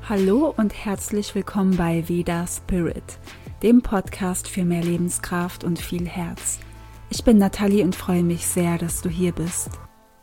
Hallo und herzlich willkommen bei Veda Spirit, dem Podcast für mehr Lebenskraft und viel Herz. Ich bin Nathalie und freue mich sehr, dass du hier bist.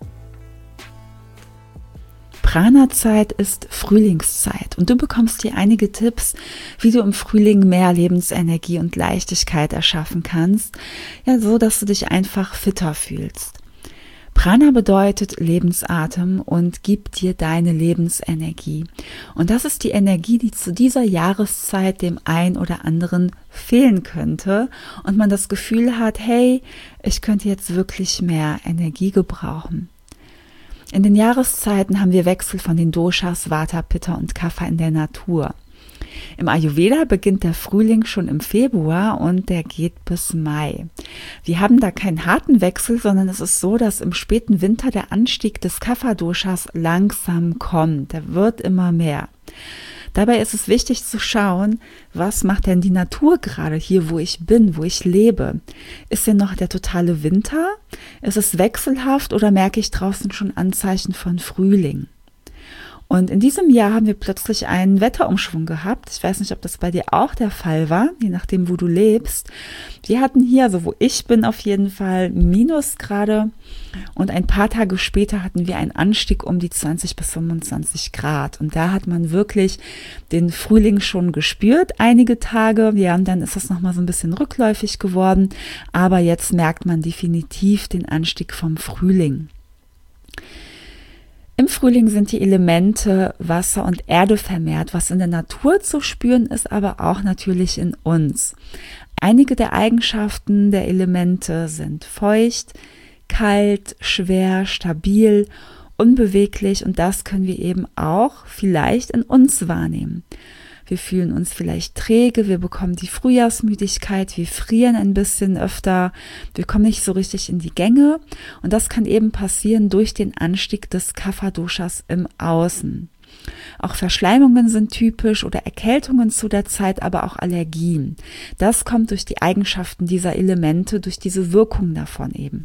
Prana-Zeit ist Frühlingszeit und du bekommst hier einige Tipps, wie du im Frühling mehr Lebensenergie und Leichtigkeit erschaffen kannst, ja, so dass du dich einfach fitter fühlst. Prana bedeutet Lebensatem und gibt dir deine Lebensenergie. Und das ist die Energie, die zu dieser Jahreszeit dem einen oder anderen fehlen könnte und man das Gefühl hat, hey, ich könnte jetzt wirklich mehr Energie gebrauchen. In den Jahreszeiten haben wir Wechsel von den Doshas, Vata, Pitta und Kapha in der Natur. Im Ayurveda beginnt der Frühling schon im Februar und der geht bis Mai. Wir haben da keinen harten Wechsel, sondern es ist so, dass im späten Winter der Anstieg des Kapha-Doshas langsam kommt. Der wird immer mehr. Dabei ist es wichtig zu schauen, was macht denn die Natur gerade hier, wo ich bin, wo ich lebe? Ist hier noch der totale Winter? Ist es wechselhaft oder merke ich draußen schon Anzeichen von Frühling? Und in diesem Jahr haben wir plötzlich einen Wetterumschwung gehabt. Ich weiß nicht, ob das bei dir auch der Fall war, je nachdem, wo du lebst. Wir hatten hier, also wo ich bin, auf jeden Fall Minusgrade. Und ein paar Tage später hatten wir einen Anstieg um die 20 bis 25 Grad. Und da hat man wirklich den Frühling schon gespürt, einige Tage. Ja, und dann ist es nochmal so ein bisschen rückläufig geworden. Aber jetzt merkt man definitiv den Anstieg vom Frühling. Im Frühling sind die Elemente Wasser und Erde vermehrt, was in der Natur zu spüren ist, aber auch natürlich in uns. Einige der Eigenschaften der Elemente sind feucht, kalt, schwer, stabil, unbeweglich und das können wir eben auch vielleicht in uns wahrnehmen. Wir fühlen uns vielleicht träge, wir bekommen die Frühjahrsmüdigkeit, wir frieren ein bisschen öfter, wir kommen nicht so richtig in die Gänge und das kann eben passieren durch den Anstieg des Kapha-Doshas im Außen. Auch Verschleimungen sind typisch oder Erkältungen zu der Zeit, aber auch Allergien. Das kommt durch die Eigenschaften dieser Elemente, durch diese Wirkung davon eben.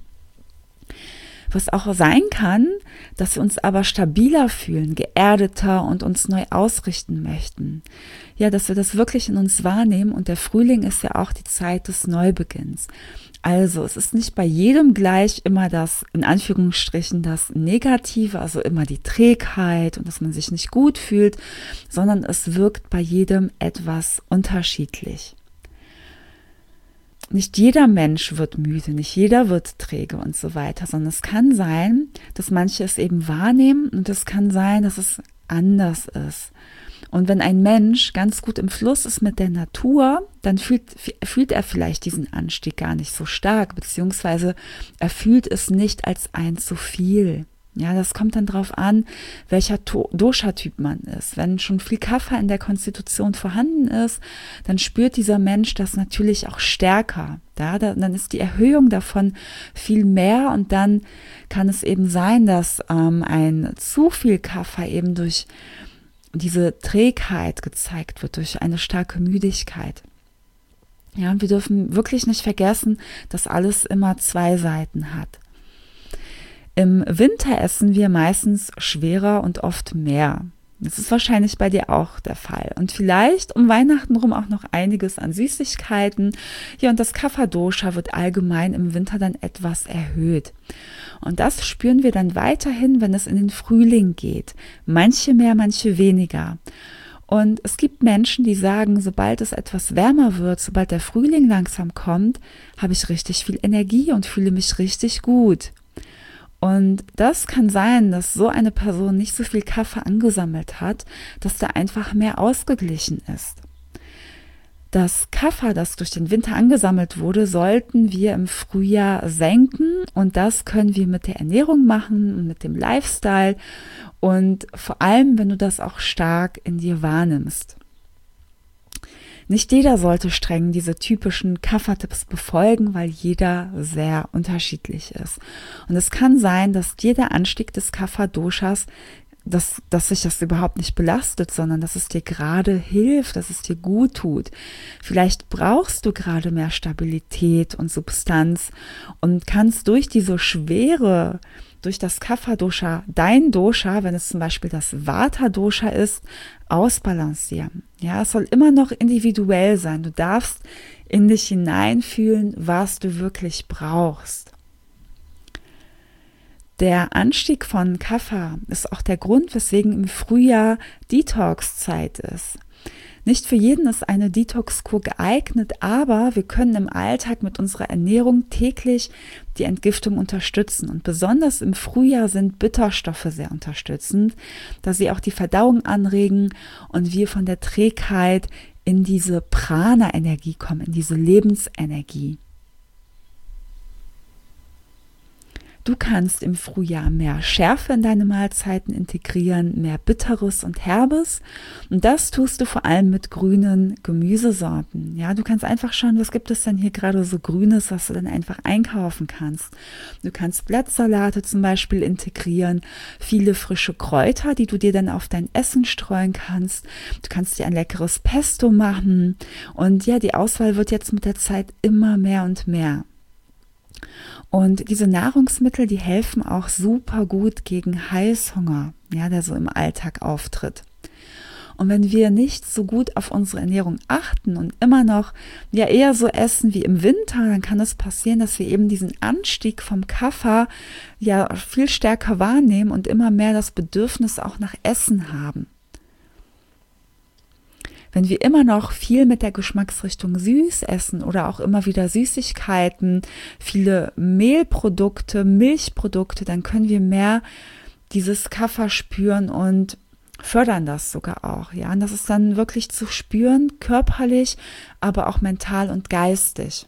Was auch sein kann, dass wir uns aber stabiler fühlen, geerdeter und uns neu ausrichten möchten. Ja, dass wir das wirklich in uns wahrnehmen und der Frühling ist ja auch die Zeit des Neubeginns. Also es ist nicht bei jedem gleich immer das, in Anführungsstrichen, das Negative, also immer die Trägheit und dass man sich nicht gut fühlt, sondern es wirkt bei jedem etwas unterschiedlich. Nicht jeder Mensch wird müde, nicht jeder wird träge und so weiter, sondern es kann sein, dass manche es eben wahrnehmen und es kann sein, dass es anders ist. Und wenn ein Mensch ganz gut im Fluss ist mit der Natur, dann fühlt er vielleicht diesen Anstieg gar nicht so stark, beziehungsweise er fühlt es nicht als ein zu viel. Ja, das kommt dann drauf an, welcher Dosha-Typ man ist. Wenn schon viel Kapha in der Konstitution vorhanden ist, dann spürt dieser Mensch das natürlich auch stärker. Ja, dann ist die Erhöhung davon viel mehr und dann kann es eben sein, dass ein zu viel Kapha eben durch diese Trägheit gezeigt wird, durch eine starke Müdigkeit. Ja, und wir dürfen wirklich nicht vergessen, dass alles immer zwei Seiten hat. Im Winter essen wir meistens schwerer und oft mehr. Das ist wahrscheinlich bei dir auch der Fall. Und vielleicht um Weihnachten rum auch noch einiges an Süßigkeiten. Ja, und das Kapha-Dosha wird allgemein im Winter dann etwas erhöht. Und das spüren wir dann weiterhin, wenn es in den Frühling geht. Manche mehr, manche weniger. Und es gibt Menschen, die sagen, sobald es etwas wärmer wird, sobald der Frühling langsam kommt, habe ich richtig viel Energie und fühle mich richtig gut. Und das kann sein, dass so eine Person nicht so viel Kapha angesammelt hat, dass da einfach mehr ausgeglichen ist. Das Kapha, das durch den Winter angesammelt wurde, sollten wir im Frühjahr senken und das können wir mit der Ernährung machen und mit dem Lifestyle und vor allem, wenn du das auch stark in dir wahrnimmst. Nicht jeder sollte streng diese typischen Kapha-Tipps befolgen, weil jeder sehr unterschiedlich ist. Und es kann sein, dass dir der Anstieg des Kapha-Doshas dass sich das überhaupt nicht belastet, sondern dass es dir gerade hilft, dass es dir gut tut. Vielleicht brauchst du gerade mehr Stabilität und Substanz und kannst durch diese Schwere, durch das Kapha-Dosha, dein Dosha, wenn es zum Beispiel das Vata-Dosha ist, ausbalancieren. Ja, es soll immer noch individuell sein. Du darfst in dich hineinfühlen, was du wirklich brauchst. Der Anstieg von Kapha ist auch der Grund, weswegen im Frühjahr Detox-Zeit ist. Nicht für jeden ist eine Detox-Kur geeignet, aber wir können im Alltag mit unserer Ernährung täglich die Entgiftung unterstützen. Und besonders im Frühjahr sind Bitterstoffe sehr unterstützend, da sie auch die Verdauung anregen und wir von der Trägheit in diese Prana-Energie kommen, in diese Lebensenergie. Du kannst im Frühjahr mehr Schärfe in deine Mahlzeiten integrieren, mehr Bitteres und Herbes. Und das tust du vor allem mit grünen Gemüsesorten. Ja, du kannst einfach schauen, was gibt es denn hier gerade so Grünes, was du dann einfach einkaufen kannst. Du kannst Blattsalate zum Beispiel integrieren, viele frische Kräuter, die du dir dann auf dein Essen streuen kannst. Du kannst dir ein leckeres Pesto machen. Und ja, die Auswahl wird jetzt mit der Zeit immer mehr und mehr. Und diese Nahrungsmittel, die helfen auch super gut gegen Heißhunger, ja, der so im Alltag auftritt. Und wenn wir nicht so gut auf unsere Ernährung achten und immer noch ja eher so essen wie im Winter, dann kann es passieren, dass wir eben diesen Anstieg vom Kapha ja viel stärker wahrnehmen und immer mehr das Bedürfnis auch nach Essen haben. Wenn wir immer noch viel mit der Geschmacksrichtung süß essen oder auch immer wieder Süßigkeiten, viele Mehlprodukte, Milchprodukte, dann können wir mehr dieses Kapha spüren und fördern das sogar auch. Ja, und das ist dann wirklich zu spüren, körperlich, aber auch mental und geistig.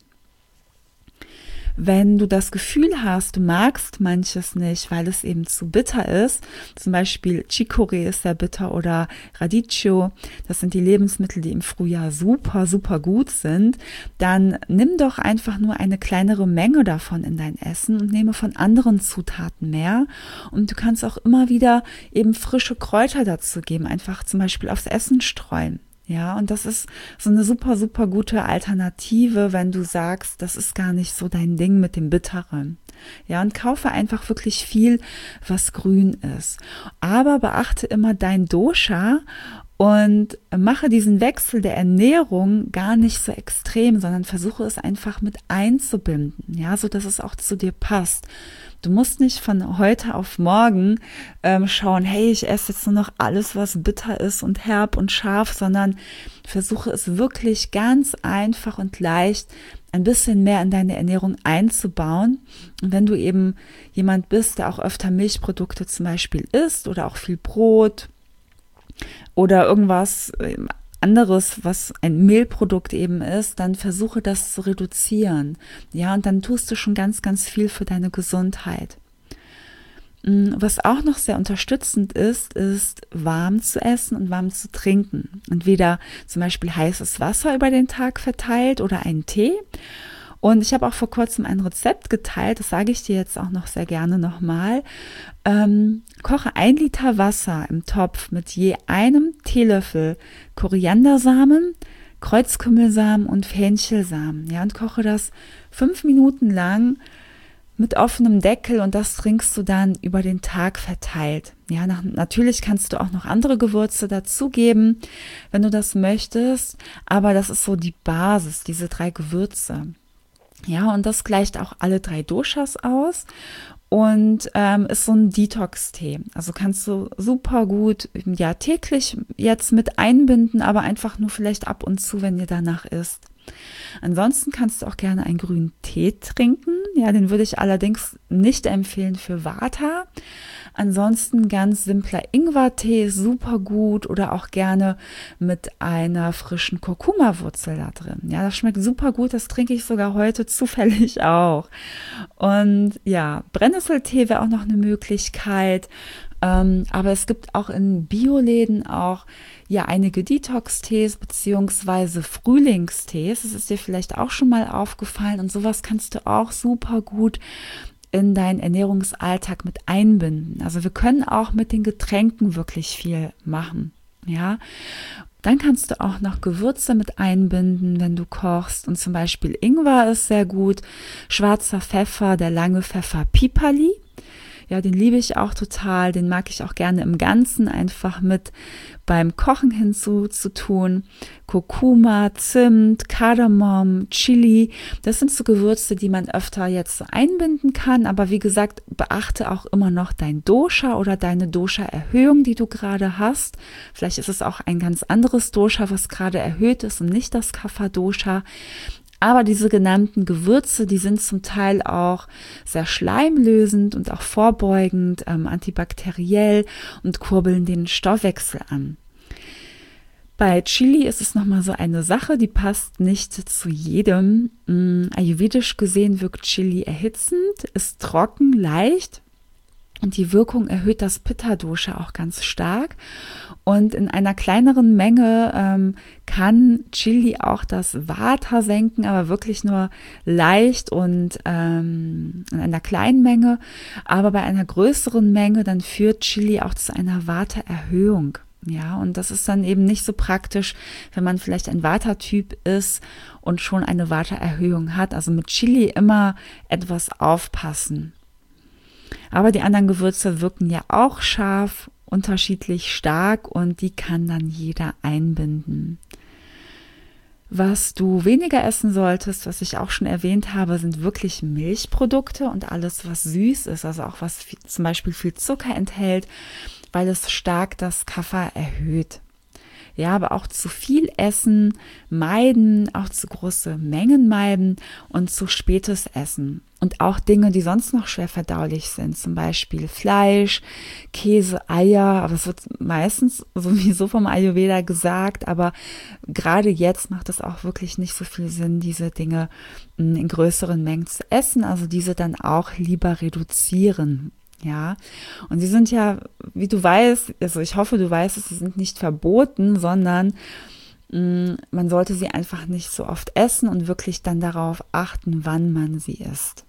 Wenn du das Gefühl hast, du magst manches nicht, weil es eben zu bitter ist, zum Beispiel Chicorée ist sehr bitter oder Radicchio, das sind die Lebensmittel, die im Frühjahr super, super gut sind, dann nimm doch einfach nur eine kleinere Menge davon in dein Essen und nehme von anderen Zutaten mehr. Und du kannst auch immer wieder eben frische Kräuter dazu geben, einfach zum Beispiel aufs Essen streuen. Ja, und das ist so eine super, super gute Alternative, wenn du sagst, das ist gar nicht so dein Ding mit dem Bitteren. Ja, und kaufe einfach wirklich viel, was grün ist. Aber beachte immer dein Dosha und mache diesen Wechsel der Ernährung gar nicht so extrem, sondern versuche es einfach mit einzubinden, ja, so dass es auch zu dir passt. Du musst nicht von heute auf morgen schauen, hey, ich esse jetzt nur noch alles, was bitter ist und herb und scharf, sondern versuche es wirklich ganz einfach und leicht ein bisschen mehr in deine Ernährung einzubauen. Und wenn du eben jemand bist, der auch öfter Milchprodukte zum Beispiel isst oder auch viel Brot oder irgendwas anderes, was ein Mehlprodukt eben ist, dann versuche das zu reduzieren. Ja, und dann tust du schon ganz, ganz viel für deine Gesundheit. Was auch noch sehr unterstützend ist warm zu essen und warm zu trinken. Entweder zum Beispiel heißes Wasser über den Tag verteilt oder einen Tee. Und ich habe auch vor kurzem ein Rezept geteilt, das sage ich dir jetzt auch noch sehr gerne nochmal. Koche 1 Liter Wasser im Topf mit je einem Teelöffel Koriandersamen, Kreuzkümmelsamen und Fenchelsamen. Ja, und koche das 5 Minuten lang mit offenem Deckel und das trinkst du dann über den Tag verteilt. Ja, natürlich kannst du auch noch andere Gewürze dazugeben, wenn du das möchtest, aber das ist so die Basis, diese 3 Gewürze. Ja, und das gleicht auch alle 3 Doshas aus und ist so ein Detox-Tee. Also kannst du super gut ja täglich jetzt mit einbinden, aber einfach nur vielleicht ab und zu, wenn dir danach ist. Ansonsten kannst du auch gerne einen grünen Tee trinken. Ja, den würde ich allerdings nicht empfehlen für Vata. Ansonsten ganz simpler Ingwertee, super gut oder auch gerne mit einer frischen Kurkuma-Wurzel da drin. Ja, das schmeckt super gut, das trinke ich sogar heute zufällig auch. Und ja, Brennnesseltee wäre auch noch eine Möglichkeit. Aber es gibt auch in Bioläden auch ja einige Detox-Tees beziehungsweise Frühlingstees. Das ist dir vielleicht auch schon mal aufgefallen und sowas kannst du auch super gut in deinen Ernährungsalltag mit einbinden. Also wir können auch mit den Getränken wirklich viel machen, ja. Dann kannst du auch noch Gewürze mit einbinden, wenn du kochst. Und zum Beispiel Ingwer ist sehr gut, schwarzer Pfeffer, der lange Pfeffer Pipali. Ja, den liebe ich auch total, den mag ich auch gerne im Ganzen einfach mit beim Kochen hinzutun. Kurkuma, Zimt, Kardamom, Chili, das sind so Gewürze, die man öfter jetzt so einbinden kann. Aber wie gesagt, beachte auch immer noch dein Dosha oder deine Dosha-Erhöhung, die du gerade hast. Vielleicht ist es auch ein ganz anderes Dosha, was gerade erhöht ist und nicht das Kapha-Dosha. Aber diese genannten Gewürze, die sind zum Teil auch sehr schleimlösend und auch vorbeugend, antibakteriell und kurbeln den Stoffwechsel an. Bei Chili ist es nochmal so eine Sache, die passt nicht zu jedem. Ayurvedisch gesehen wirkt Chili erhitzend, ist trocken, leicht. Und die Wirkung erhöht das Pitta-Dosha auch ganz stark. Und in einer kleineren Menge kann Chili auch das Vata senken, aber wirklich nur leicht und in einer kleinen Menge. Aber bei einer größeren Menge, dann führt Chili auch zu einer Vata-Erhöhung. Ja, und das ist dann eben nicht so praktisch, wenn man vielleicht ein Vata-Typ ist und schon eine Vata-Erhöhung hat. Also mit Chili immer etwas aufpassen. Aber die anderen Gewürze wirken ja auch scharf, unterschiedlich stark und die kann dann jeder einbinden. Was du weniger essen solltest, was ich auch schon erwähnt habe, sind wirklich Milchprodukte und alles, was süß ist, also auch was zum Beispiel viel Zucker enthält, weil es stark das Kapha erhöht. Ja, aber auch zu viel essen, meiden, auch zu große Mengen meiden und zu spätes Essen. Und auch Dinge, die sonst noch schwer verdaulich sind, zum Beispiel Fleisch, Käse, Eier, aber es wird meistens sowieso vom Ayurveda gesagt, aber gerade jetzt macht es auch wirklich nicht so viel Sinn, diese Dinge in größeren Mengen zu essen, also diese dann auch lieber reduzieren. Ja, und sie sind ja, wie du weißt, also ich hoffe, du weißt es, sie sind nicht verboten, sondern man sollte sie einfach nicht so oft essen und wirklich dann darauf achten, wann man sie isst.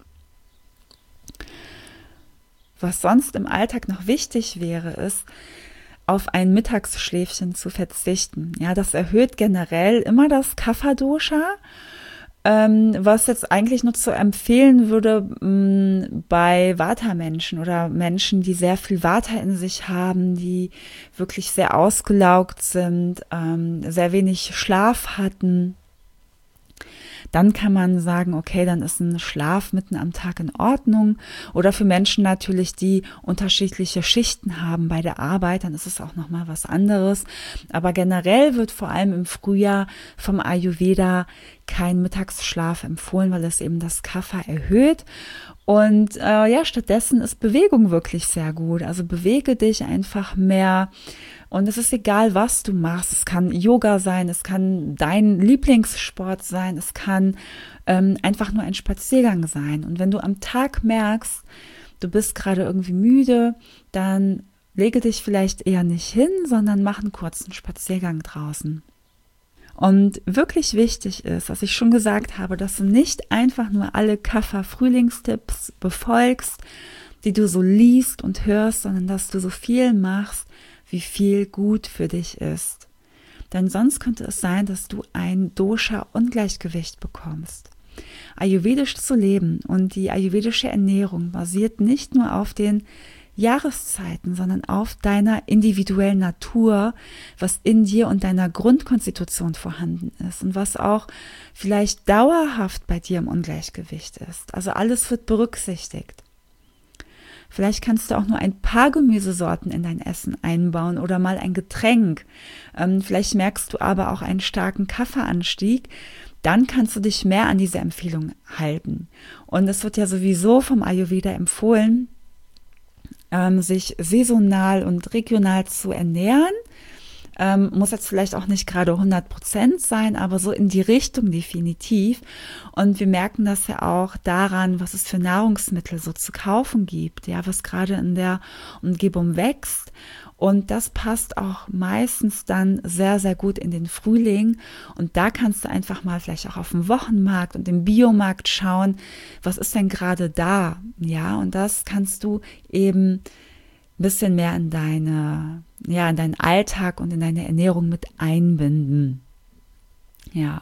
Was sonst im Alltag noch wichtig wäre, ist, auf ein Mittagsschläfchen zu verzichten. Ja, das erhöht generell immer das Kapha-Dosha. Was jetzt eigentlich nur zu empfehlen würde bei Vata-Menschen oder Menschen, die sehr viel Vata in sich haben, die wirklich sehr ausgelaugt sind, sehr wenig Schlaf hatten. Dann kann man sagen, okay, dann ist ein Schlaf mitten am Tag in Ordnung. Oder für Menschen natürlich, die unterschiedliche Schichten haben bei der Arbeit, dann ist es auch nochmal was anderes. Aber generell wird vor allem im Frühjahr vom Ayurveda kein Mittagsschlaf empfohlen, weil es eben das Kapha erhöht. Und stattdessen ist Bewegung wirklich sehr gut. Also bewege dich einfach mehr. Und es ist egal, was du machst. Es kann Yoga sein, es kann dein Lieblingssport sein, es kann einfach nur ein Spaziergang sein. Und wenn du am Tag merkst, du bist gerade irgendwie müde, dann lege dich vielleicht eher nicht hin, sondern mach einen kurzen Spaziergang draußen. Und wirklich wichtig ist, was ich schon gesagt habe, dass du nicht einfach nur alle Kapha-Frühlingstipps befolgst, die du so liest und hörst, sondern dass du so viel machst, wie viel gut für dich ist. Denn sonst könnte es sein, dass du ein Dosha-Ungleichgewicht bekommst. Ayurvedisch zu leben und die ayurvedische Ernährung basiert nicht nur auf den Jahreszeiten, sondern auf deiner individuellen Natur, was in dir und deiner Grundkonstitution vorhanden ist und was auch vielleicht dauerhaft bei dir im Ungleichgewicht ist. Also alles wird berücksichtigt. Vielleicht kannst du auch nur ein paar Gemüsesorten in dein Essen einbauen oder mal ein Getränk. Vielleicht merkst du aber auch einen starken Kapha-Anstieg. Dann kannst du dich mehr an diese Empfehlung halten. Und es wird ja sowieso vom Ayurveda empfohlen, sich saisonal und regional zu ernähren. Muss jetzt vielleicht auch nicht gerade 100% sein, aber so in die Richtung definitiv. Und wir merken das ja auch daran, was es für Nahrungsmittel so zu kaufen gibt, ja, was gerade in der Umgebung wächst. Und das passt auch meistens dann sehr, sehr gut in den Frühling. Und da kannst du einfach mal vielleicht auch auf dem Wochenmarkt und im Biomarkt schauen, was ist denn gerade da? Ja, und das kannst du eben ein bisschen mehr in in deinen Alltag und in deine Ernährung mit einbinden. Ja.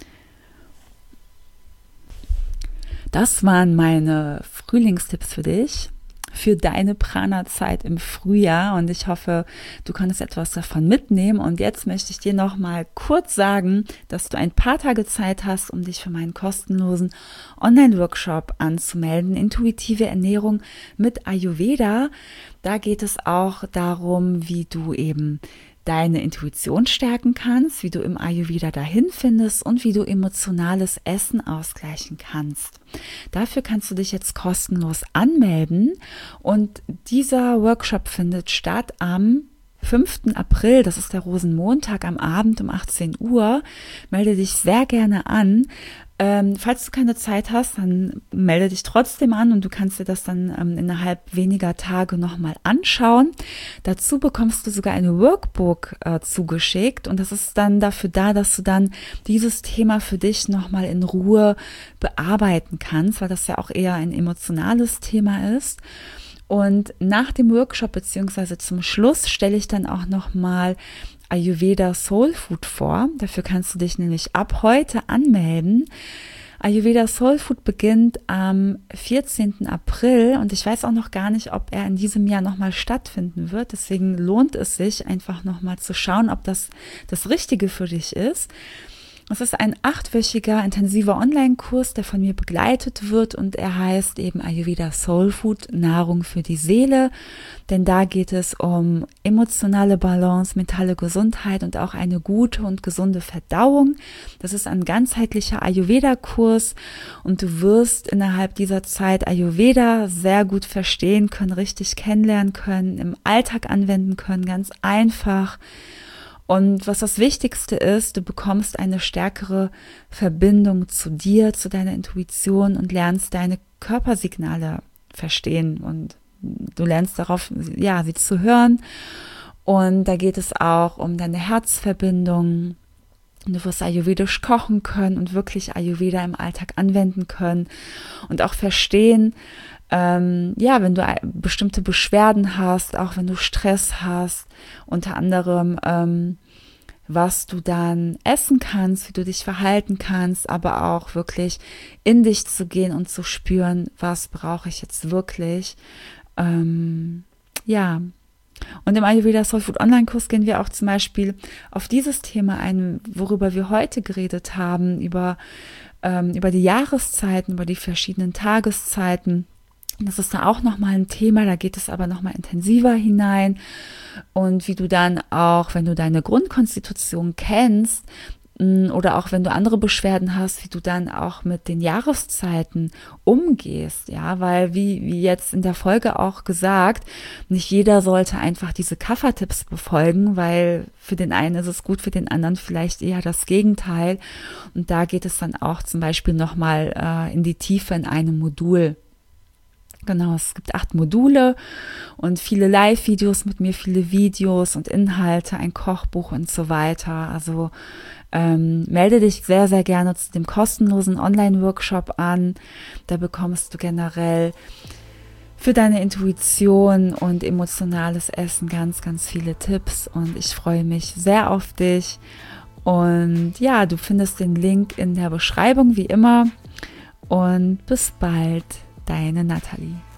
Das waren meine Frühlingstipps für dich, für deine Prana-Zeit im Frühjahr, und ich hoffe, du konntest etwas davon mitnehmen. Und jetzt möchte ich dir noch mal kurz sagen, dass du ein paar Tage Zeit hast, um dich für meinen kostenlosen Online-Workshop anzumelden, Intuitive Ernährung mit Ayurveda. Da geht es auch darum, wie du eben deine Intuition stärken kannst, wie du im Ayurveda dahin findest und wie du emotionales Essen ausgleichen kannst. Dafür kannst du dich jetzt kostenlos anmelden, und dieser Workshop findet statt am 5. April, das ist der Rosenmontag, am Abend um 18 Uhr. Melde dich sehr gerne an. Falls du keine Zeit hast, dann melde dich trotzdem an, und du kannst dir das dann innerhalb weniger Tage nochmal anschauen. Dazu bekommst du sogar ein Workbook zugeschickt, und das ist dann dafür da, dass du dann dieses Thema für dich nochmal in Ruhe bearbeiten kannst, weil das ja auch eher ein emotionales Thema ist. Und nach dem Workshop beziehungsweise zum Schluss stelle ich dann auch nochmal Ayurveda Soul Food vor. Dafür kannst du dich nämlich ab heute anmelden. Ayurveda Soul Food beginnt am 14. April, und ich weiß auch noch gar nicht, ob er in diesem Jahr nochmal stattfinden wird. Deswegen lohnt es sich einfach nochmal zu schauen, ob das Richtige für dich ist. Es ist ein 8-wöchiger intensiver Online-Kurs, der von mir begleitet wird, und er heißt eben Ayurveda Soul Food, Nahrung für die Seele. Denn da geht es um emotionale Balance, mentale Gesundheit und auch eine gute und gesunde Verdauung. Das ist ein ganzheitlicher Ayurveda-Kurs, und du wirst innerhalb dieser Zeit Ayurveda sehr gut verstehen können, richtig kennenlernen können, im Alltag anwenden können, ganz einfach. Und was das Wichtigste ist, du bekommst eine stärkere Verbindung zu dir, zu deiner Intuition, und lernst deine Körpersignale verstehen, und du lernst darauf, ja, sie zu hören. Und da geht es auch um deine Herzverbindung. Du wirst ayurvedisch kochen können und wirklich Ayurveda im Alltag anwenden können und auch verstehen, wenn du bestimmte Beschwerden hast, auch wenn du Stress hast, unter anderem, was du dann essen kannst, wie du dich verhalten kannst, aber auch wirklich in dich zu gehen und zu spüren, was brauche ich jetzt wirklich. Und im Ayurveda Soul Food Online-Kurs gehen wir auch zum Beispiel auf dieses Thema ein, worüber wir heute geredet haben, über die Jahreszeiten, über die verschiedenen Tageszeiten. Das ist da auch nochmal ein Thema, da geht es aber nochmal intensiver hinein, und wie du dann auch, wenn du deine Grundkonstitution kennst oder auch wenn du andere Beschwerden hast, wie du dann auch mit den Jahreszeiten umgehst, ja, weil wie jetzt in der Folge auch gesagt, nicht jeder sollte einfach diese Kapha-Tipps befolgen, weil für den einen ist es gut, für den anderen vielleicht eher das Gegenteil, und da geht es dann auch zum Beispiel nochmal in die Tiefe in einem Modul. Genau, es gibt 8 Module und viele Live-Videos mit mir, viele Videos und Inhalte, ein Kochbuch und so weiter. Also melde dich sehr, sehr gerne zu dem kostenlosen Online-Workshop an. Da bekommst du generell für deine Intuition und emotionales Essen ganz, ganz viele Tipps, und ich freue mich sehr auf dich. Und ja, du findest den Link in der Beschreibung wie immer, und bis bald. Deine Nathalie.